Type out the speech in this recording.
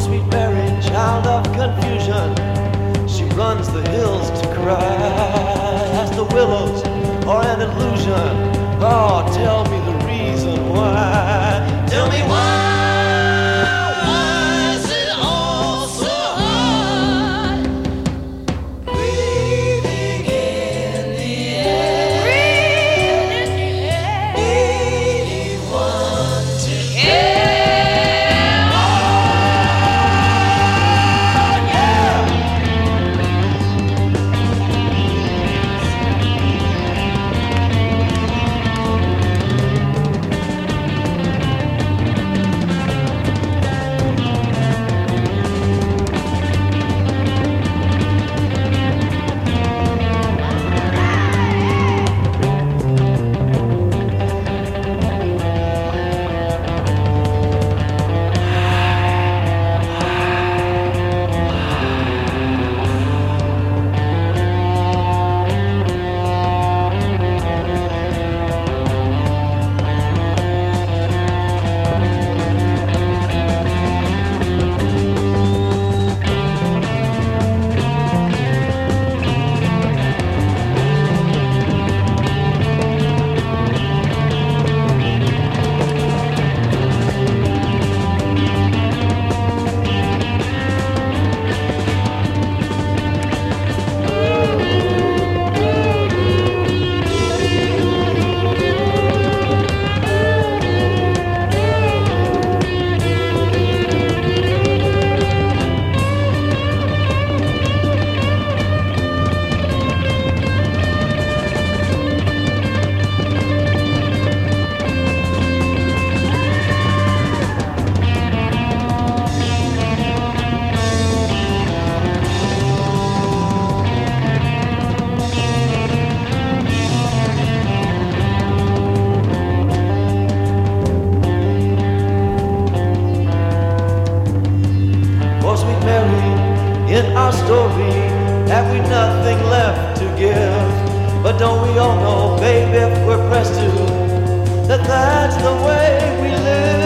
sweet Mary, child of confusion, she runs the hills to cry. As the willows are an illusion, oh, tell me the reason why. Tell me why is it all so hard? Breathing in the air, breathing in the air, anyone to care. In our story, have we nothing left to give? But don't we all know, baby, if we're pressed to, that that's the way we live?